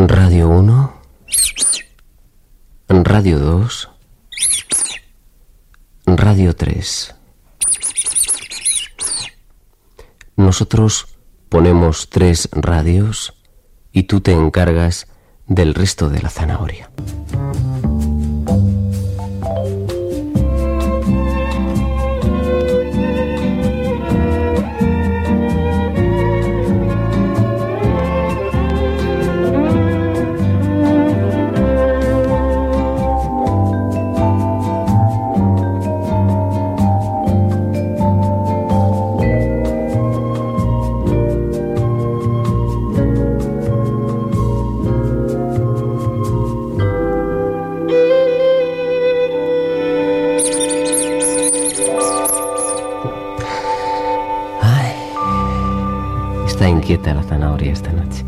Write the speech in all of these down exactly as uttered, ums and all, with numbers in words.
Radio uno, Radio dos, Radio tres. Nosotros ponemos tres radios y tú te encargas del resto de la zanahoria. Está inquieta la zanahoria esta noche.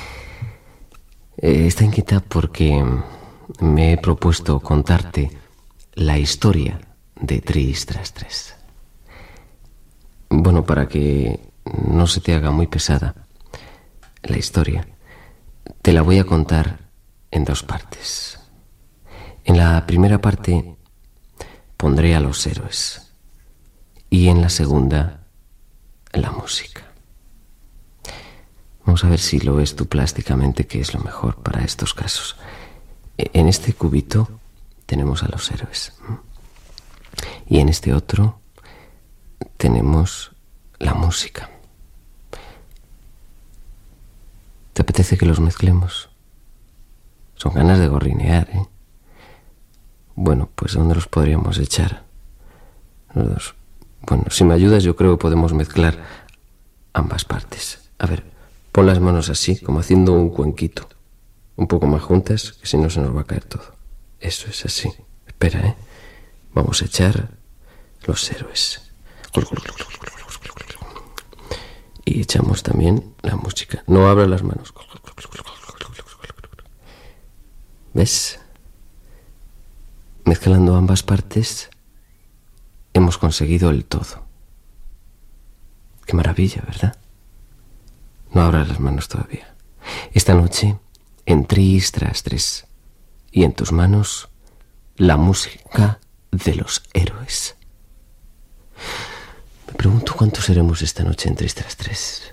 Eh, está inquieta porque me he propuesto contarte la historia de Tris tras tres. Bueno, para que no se te haga muy pesada la historia, te la voy a contar en dos partes. En la primera parte pondré a los héroes y en la segunda la música. Vamos a ver si lo ves tú plásticamente, que es lo mejor para estos casos. En este cubito tenemos a los héroes. Y en este otro tenemos la música. ¿Te apetece que los mezclemos? Son ganas de gorrinear, ¿eh? Bueno, pues ¿dónde los podríamos echar? Los dos. Bueno, si me ayudas yo creo que podemos mezclar ambas partes. A ver, pon las manos así, como haciendo un cuenquito. Un poco más juntas, que si no se nos va a caer todo. Eso es así. Espera, ¿eh? Vamos a echar los héroes. Y echamos también la música. No abras las manos. ¿Ves? Mezclando ambas partes, hemos conseguido el todo. Qué maravilla, ¿verdad? No abras las manos todavía. Esta noche, en Tris tras tres, y en tus manos, la música de los héroes. Me pregunto cuántos seremos esta noche en Tris tras tres.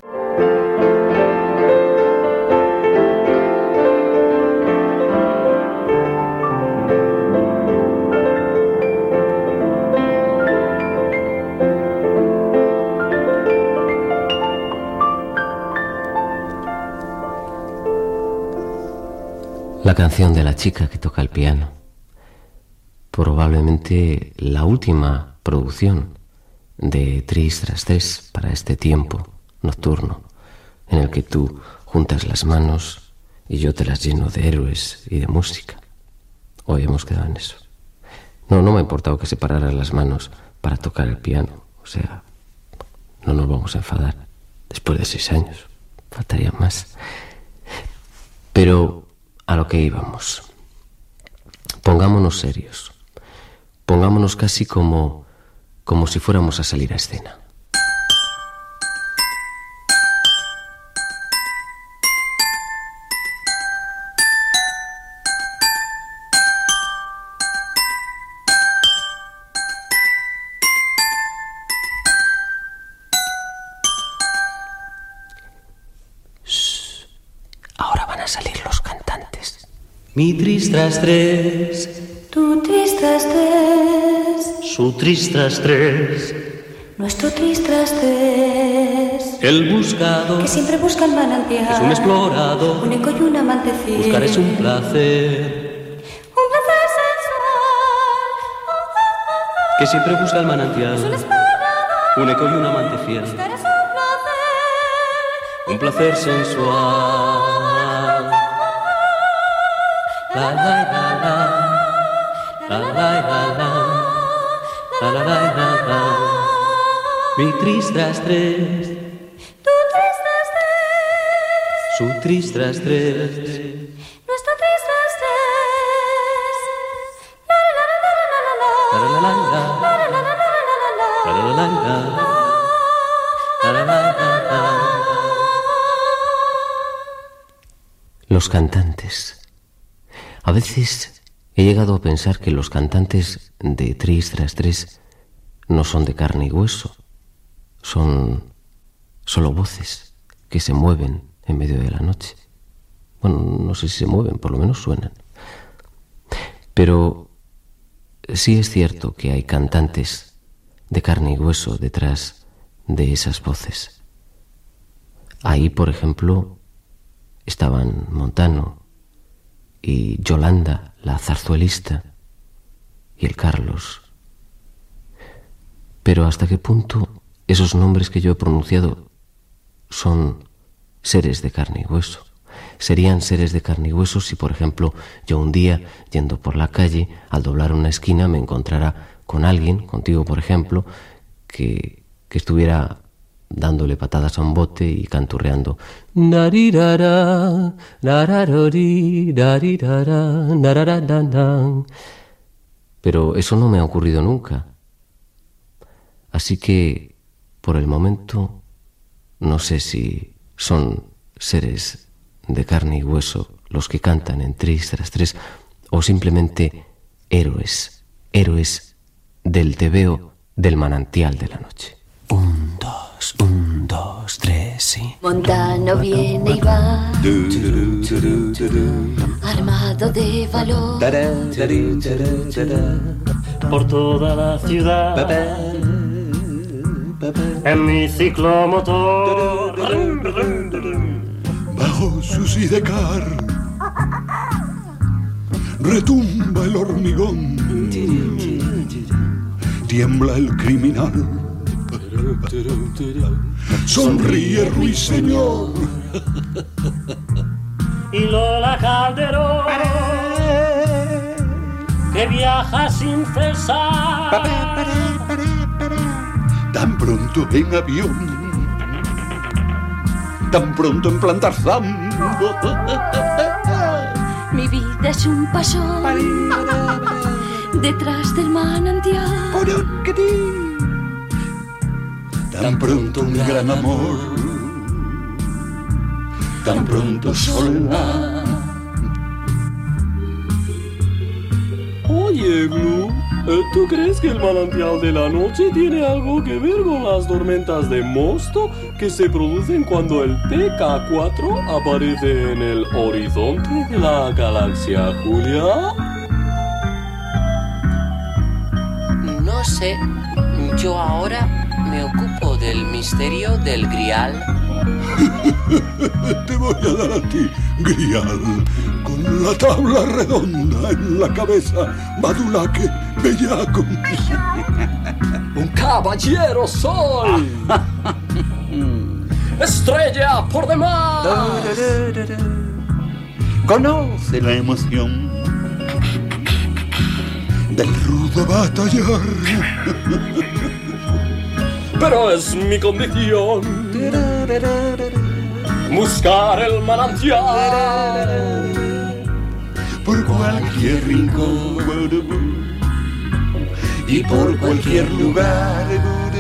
La canción de la chica que toca el piano. Probablemente la última producción de Tris tras tres para este tiempo nocturno en el que tú juntas las manos y yo te las lleno de héroes y de música. Hoy hemos quedado en eso. No, no me ha importado que separaras las manos para tocar el piano. O sea, no nos vamos a enfadar después de seis años. Faltaría más. Pero a lo que íbamos. Pongámonos serios. Pongámonos casi como, como si fuéramos a salir a escena. Shh. Ahora van a salir los cantantes. Mi Tris tras tres, tu Tris tras tres, su Tris tras tres, nuestro Tris tras tres. El buscador, que siempre busca el manantial, es un explorador, un eco y un amante fiel. Buscar es un placer, un placer sensual, que siempre busca el manantial, es un explorador, un eco y un amante fiel. Buscar es un placer, un placer sensual. La la la la, la la la la, la la la la la. Mi Tris tras tres, tu Tris tras tres, su Tris tras tres, nuestro Tris tras tres. La la la la la la la, la la la la, la la la la la, la la la la, la la la la. Los cantantes. A veces he llegado a pensar que los cantantes de Tris tras tres no son de carne y hueso, son solo voces que se mueven en medio de la noche. Bueno, no sé si se mueven, por lo menos suenan. Pero sí es cierto que hay cantantes de carne y hueso detrás de esas voces. Ahí, por ejemplo, estaban Montano y Yolanda, la zarzuelista, y el Carlos. Pero ¿hasta qué punto esos nombres que yo he pronunciado son seres de carne y hueso? Serían seres de carne y hueso si, por ejemplo, yo un día, yendo por la calle, al doblar una esquina, me encontrara con alguien, contigo, por ejemplo, que, que estuviera dándole patadas a un bote y canturreando. Pero eso no me ha ocurrido nunca. Así que, por el momento, no sé si son seres de carne y hueso los que cantan en Tris tras tres o simplemente héroes, héroes del tebeo del manantial de la noche. Un, dos, un, dos, tres, sí. Montano viene y va, armado de valor, por toda la ciudad, en mi ciclomotor. Bajo su sidecar retumba el hormigón, tiembla el criminal, sonríe Ruiseñor Y Lola Calderón, que viaja sin cesar, tan pronto en avión, tan pronto en plan Tarzán. mi vida es un pasón detrás del manantial. Tan pronto un gran amor, tan pronto soledad. Oye, Glue, ¿tú crees que el manantial de la noche tiene algo que ver con las tormentas de mosto que se producen cuando el T K cuatro aparece en el horizonte de la galaxia, Julia? No sé, yo ahora me ocupo del misterio del Grial. Te voy a dar a ti, Grial, con la tabla redonda en la cabeza, Badulaque, bellaco. ¡Un caballero soy! ¡Estrella por demás! Conoce la emoción del rudo batallar. Pero es mi condición buscar el manantial por cualquier rincón y por cualquier lugar.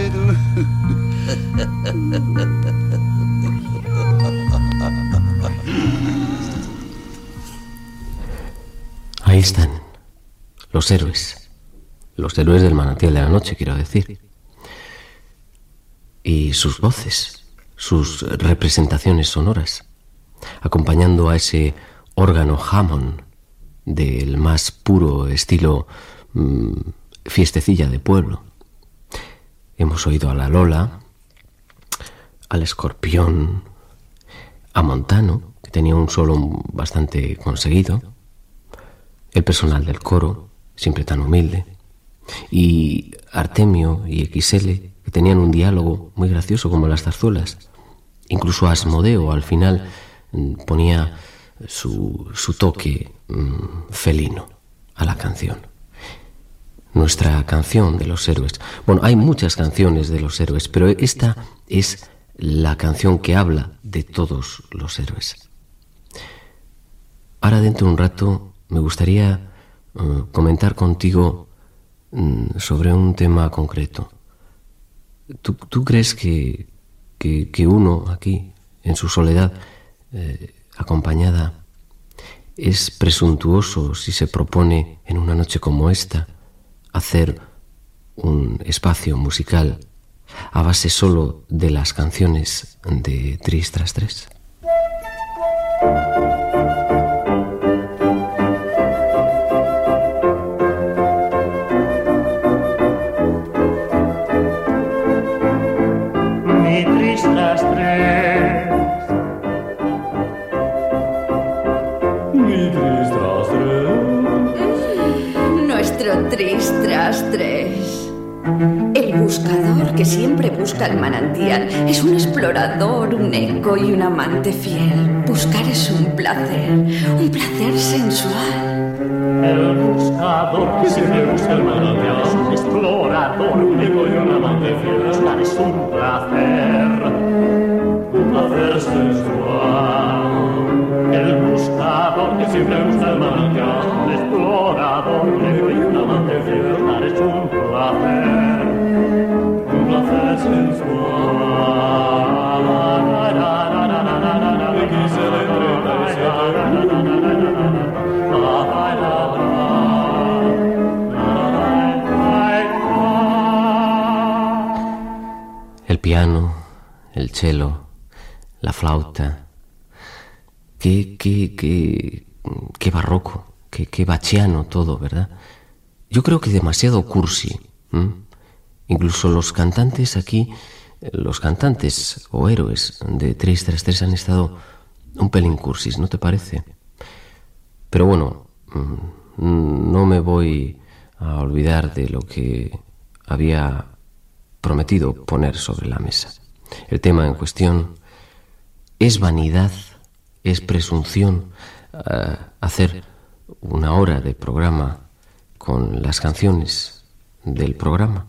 Ahí están, los héroes, los héroes del manantial de la noche, quiero decir. Y sus voces, sus representaciones sonoras, acompañando a ese órgano Hammond del más puro estilo mmm, fiestecilla de pueblo. Hemos oído a la Lola, al Escorpión, a Montano, que tenía un solo bastante conseguido, el personal del coro, siempre tan humilde, y Artemio y X L, que tenían un diálogo muy gracioso como las zarzuelas. Incluso Asmodeo al final ponía su, su toque mmm, felino a la canción. Nuestra canción de los héroes. Bueno, hay muchas canciones de los héroes, pero esta es la canción que habla de todos los héroes. Ahora, dentro de un rato, me gustaría uh, comentar contigo um, sobre un tema concreto. ¿Tú, tú crees que, que, que uno aquí, en su soledad, eh, acompañada es presuntuoso si se propone en una noche como esta hacer un espacio musical a base solo de las canciones de Tris tras tres. Mi Tris tras tres. Mi Tris tras tres. Nuestro Tris tras tres. El buscador que siempre busca el manantial es un explorador, un eco y un amante fiel. Buscar es un placer, un placer sensual. El buscador que siempre busca el manantial es un explorador, un eco y un amante fiel. Buscar es un placer, un placer sensual. El buscador que siempre busca el manantial, un explorador, un eco y un amante fiel. Buscar es un placer, un placer sensual. El piano, el cello, la flauta. Qué, qué, qué, qué barroco, qué, qué bachiano todo, ¿verdad? Yo creo que demasiado cursi. ¿Mm? Incluso los cantantes aquí, los cantantes o héroes de Tris tras tres han estado un pelín cursis, ¿no te parece? Pero bueno, no me voy a olvidar de lo que había prometido poner sobre la mesa. El tema en cuestión es vanidad, es presunción uh, hacer una hora de programa con las canciones del programa.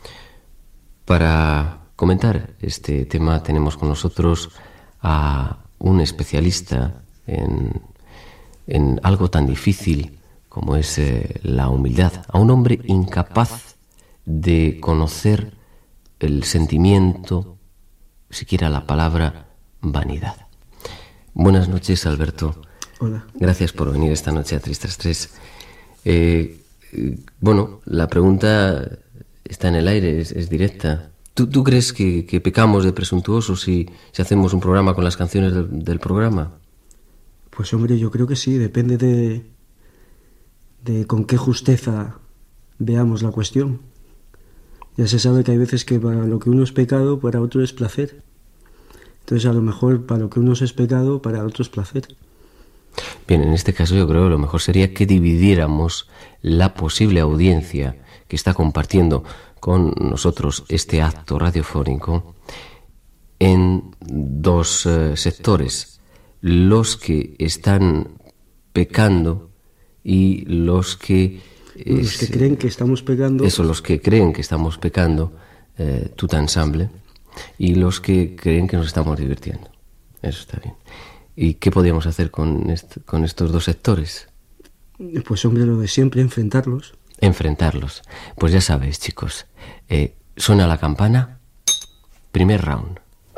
Para comentar este tema tenemos con nosotros a un especialista en, en algo tan difícil como es eh, la humildad, a un hombre incapaz de conocer el sentimiento, siquiera la palabra vanidad. Buenas noches, Alberto. Hola. Gracias por venir esta noche a Tris tras tres. Eh, eh, bueno, la pregunta está en el aire, es, es directa. ¿Tú, tú crees que, que pecamos de presuntuosos si, si hacemos un programa con las canciones del, del programa? Pues hombre, yo creo que sí, depende de, de con qué justeza veamos la cuestión. Ya se sabe que hay veces que para lo que uno es pecado, para otro es placer. Entonces a lo mejor para lo que uno es pecado, para otro es placer. Bien, en este caso yo creo que lo mejor sería que dividiéramos la posible audiencia que está compartiendo con nosotros este acto radiofónico en dos eh, sectores: los que están pecando y los que eh, los que creen que estamos pecando. Eso, los que creen que estamos pecando, eh, tout ensemble, y los que creen que nos estamos divirtiendo. Eso está bien. ¿Y qué podríamos hacer con, est- con estos dos sectores? Pues hombre, lo de siempre, enfrentarlos. Enfrentarlos. Pues ya sabéis, chicos, eh, suena la campana, primer round.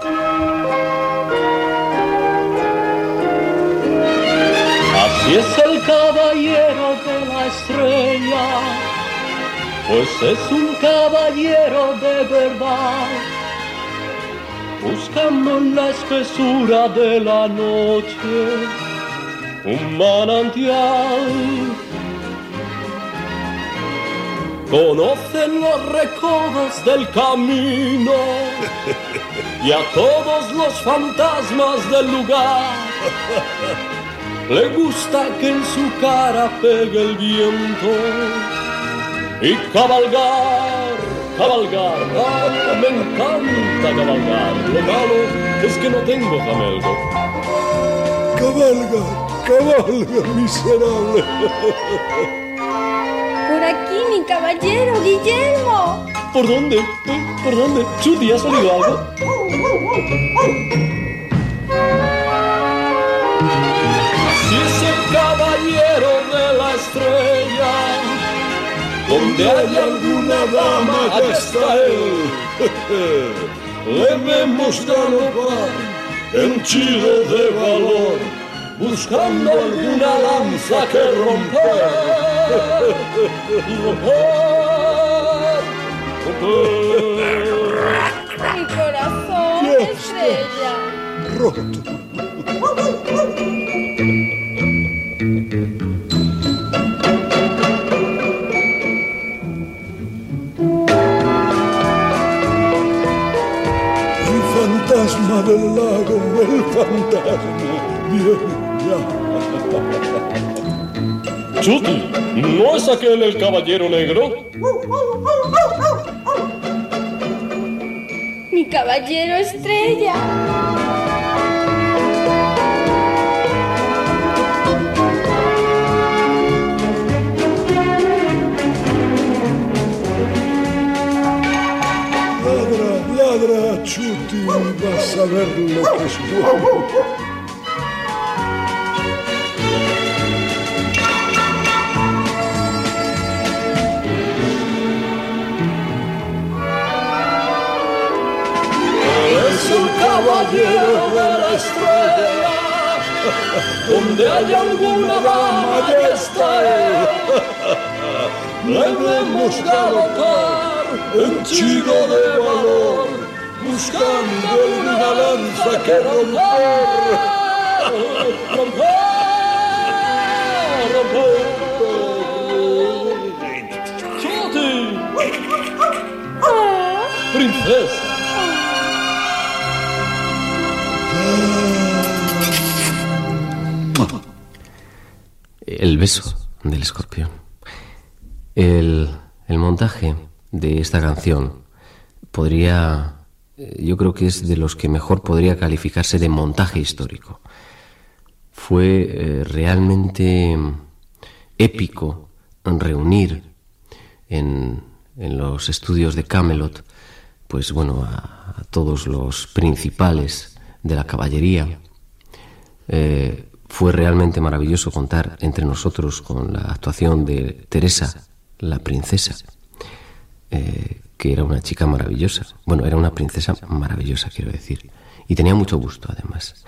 Así es el caballero de la estrella, pues es un caballero de verdad, buscando en la espesura de la noche un manantial. Conocen los recodos del camino y a todos los fantasmas del lugar. Le gusta que en su cara pegue el viento y cabalgar, cabalgar. ¡Ah, me encanta cabalgar! Lo malo es que no tengo jamelgo. Cabalga, cabalga, miserable. Por aquí, mi caballero, Guillermo. ¿Por dónde? ¿Eh? ¿Por dónde? ¿Chuti, ha salido algo? Así es el caballero de la estrella. Donde hay alguna dama, allá está él. Le vemos galopar, henchido de valor, buscando alguna lanza que romper. Romper, romper. Mi corazón, Ya estrella. Roto. El fantasma del lago, el fantasma viene ya. Chuti, ¿no es aquel el caballero negro? Mi caballero estrella. Ladra, ladra, Chuti, vas a ver lo que es bueno. Es el caballero de la estrella. Donde haya alguna dama que esté, debemos galopar henchido de valor, buscando alguna lanza que romper. Romper, romper. ¡Chuti! ¡Princesa! El beso del escorpión. El, el montaje de esta canción podría, yo creo que es de los que mejor podría calificarse de montaje histórico. Fue eh, realmente épico reunir en, en los estudios de Camelot, pues bueno, a, a todos los principales de la caballería. Eh, Fue realmente maravilloso contar entre nosotros con la actuación de Teresa, la princesa, eh, que era una chica maravillosa. Bueno, era una princesa maravillosa, quiero decir. Y tenía mucho gusto, además.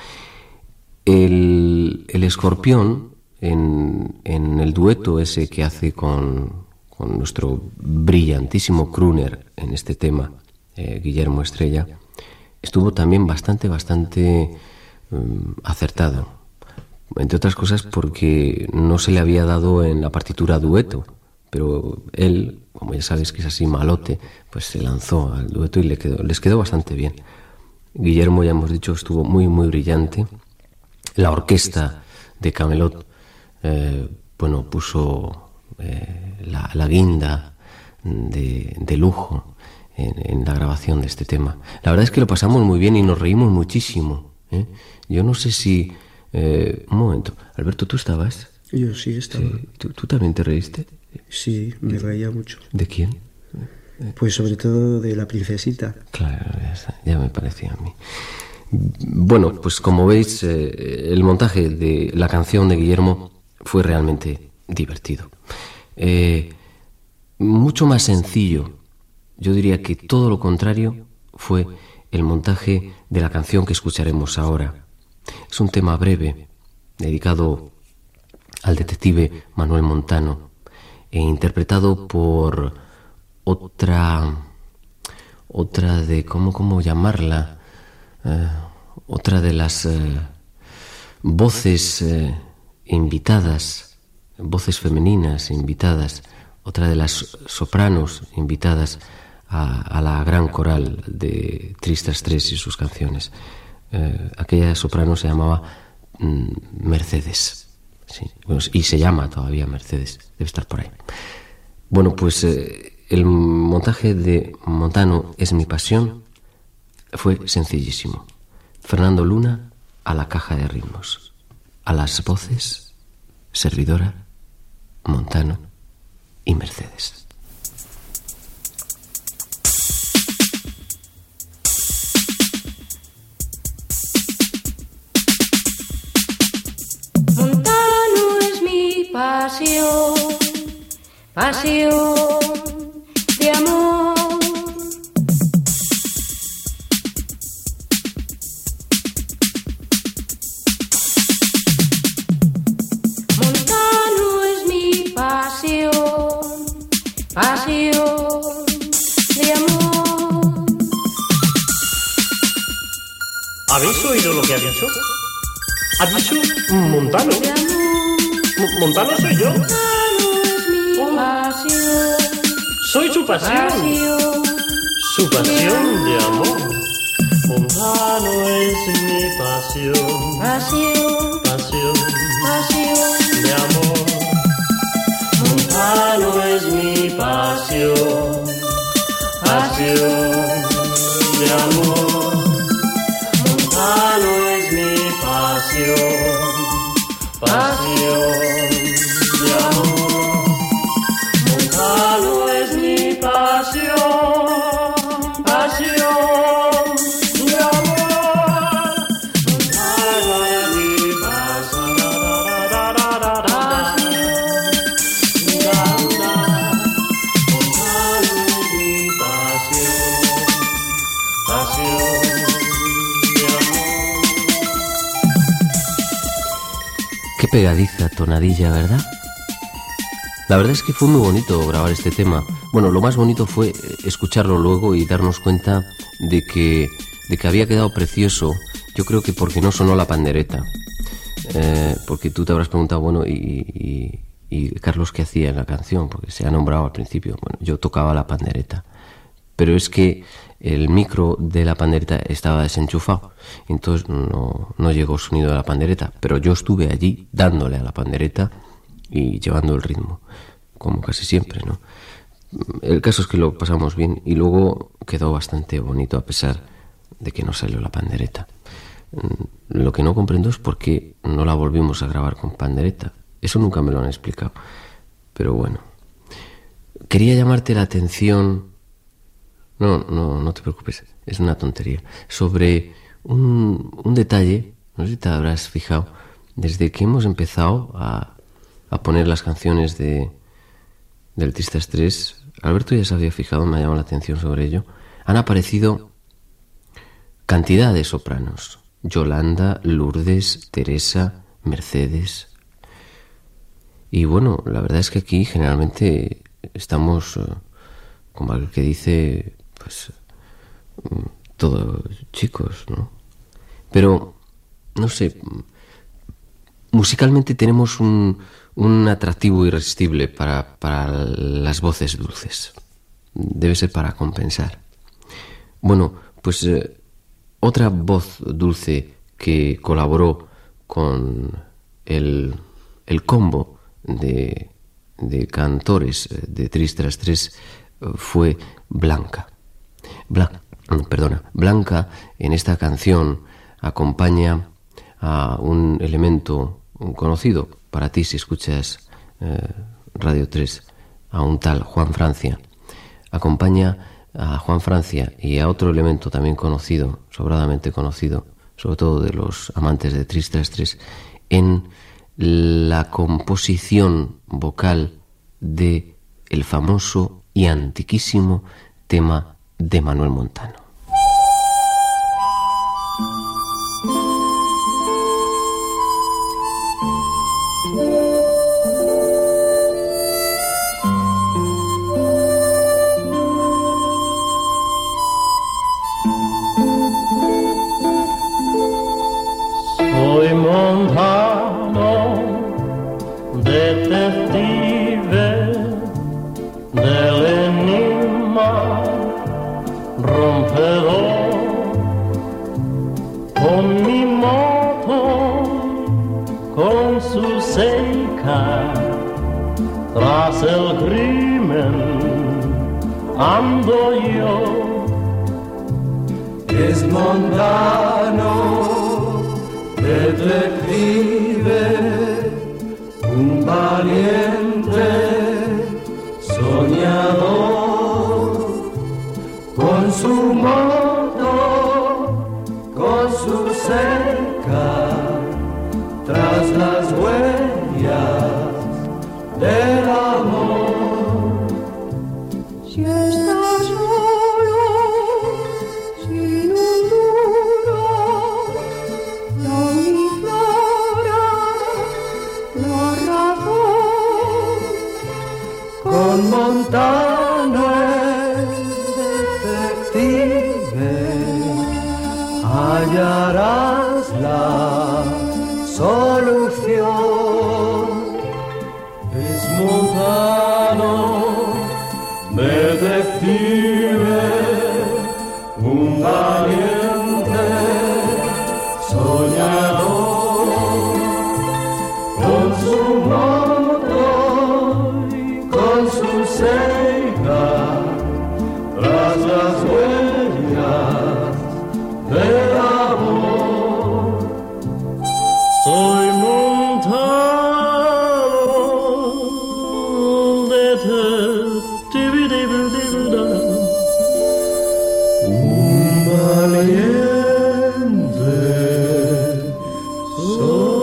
El, el escorpión, en, en el dueto ese que hace con, con nuestro brillantísimo crooner en este tema, eh, Guillermo Estrella, estuvo también bastante, bastante um, acertado. Entre otras cosas porque no se le había dado en la partitura dueto, pero él, como ya sabes que es así malote, pues se lanzó al dueto y le quedó, les quedó bastante bien. Guillermo, ya hemos dicho, estuvo muy, muy brillante. La orquesta de Camelot, eh, bueno, puso eh, la, la guinda de, de lujo en, en la grabación de este tema. La verdad es que lo pasamos muy bien y nos reímos muchísimo, ¿eh? Yo no sé si... Eh, un momento, Alberto, ¿tú estabas? Yo sí estaba. Sí. ¿Tú, ¿Tú también te reíste? Sí, me reía mucho. ¿De quién? Pues sobre todo de la princesita. Claro, ya, ya me parecía a mí. Bueno, pues como veis, eh, el montaje de la canción de Guillermo fue realmente divertido. Eh, mucho más sencillo, yo diría que todo lo contrario, fue el montaje de la canción que escucharemos ahora. Es un tema breve, dedicado al detective Manuel Montano e interpretado por otra, otra de, ¿cómo, cómo llamarla? Eh, otra de las eh, voces eh, invitadas, voces femeninas invitadas, otra de las sopranos invitadas a, a la gran coral de Tristas Tres y sus canciones. Eh, aquella soprano se llamaba mm, Mercedes, sí, bueno, y se llama todavía Mercedes, debe estar por ahí. Bueno, pues eh, el montaje de Montano, Es mi pasión, fue sencillísimo. Fernando Luna a la caja de ritmos, a las voces, servidora, Montano y Mercedes. Pasión, pasión de amor. oído lo que ha dicho? Ha dicho Montano. M- Montano soy yo. Oh. Soy su pasión. Su pasión de amor. Montano es mi pasión. Pasión, Pasión pasión, de amor. Montano es mi pasión. Pasión de amor. Montano es mi pasión. Pasión de amor. Montano es mi pasión. Pasión de amor. Montano es mi pasión. Qué pegadiza tonadilla, ¿verdad? La verdad es que fue muy bonito grabar este tema. Bueno, lo más bonito fue escucharlo luego y darnos cuenta de que, de que había quedado precioso. Yo creo que porque no sonó la pandereta. Eh, porque tú te habrás preguntado, bueno, y, y, y Carlos, ¿qué hacía en la canción? Porque se ha nombrado al principio. Bueno, yo tocaba la pandereta. Pero es que el micro de la pandereta estaba desenchufado, entonces no, no llegó sonido de la pandereta, pero yo estuve allí dándole a la pandereta y llevando el ritmo, como casi siempre, ¿no? El caso es que lo pasamos bien y luego quedó bastante bonito a pesar de que no salió la pandereta. Lo que no comprendo es por qué no la volvimos a grabar con pandereta. Eso nunca me lo han explicado, pero bueno. Quería llamarte la atención... No, no, no te preocupes, es una tontería. Sobre un, un detalle, no sé si te habrás fijado, desde que hemos empezado a, a poner las canciones de del Tristas tres, Alberto ya se había fijado, me ha llamado la atención sobre ello, han aparecido cantidad de sopranos. Yolanda, Lourdes, Teresa, Mercedes. Y bueno, la verdad es que aquí generalmente estamos, como aquel que dice... pues todos chicos, ¿no? Pero, no sé, musicalmente tenemos un, un atractivo irresistible para, para las voces dulces. Debe ser para compensar. Bueno, pues eh, otra voz dulce que colaboró con el, el combo de, de cantores de Tristas tres fue Blanca. Blanca, perdona, Blanca en esta canción acompaña a un elemento conocido para ti si escuchas eh, Radio tres, a un tal Juan Francia. Acompaña a Juan Francia y a otro elemento también conocido, sobradamente conocido, sobre todo de los amantes de Tristas tres, en la composición vocal de el famoso y antiquísimo tema de Manuel Montano. Soy Montano, detective del enigma rompedor, con mi moto, con su seca, tras el crimen ando yo. Es Montano, detective, un valiente soñador, con su moto, con su cerca, tras las huellas del amor. Si estás solo, sin un duro, no ignora la razón. Con Montano el detective hallará solución. Es montano, detective, un valiente soñador, con su moto y con su ceja, tras las huellas del amor. Soy montano, detective, un valiente soñador.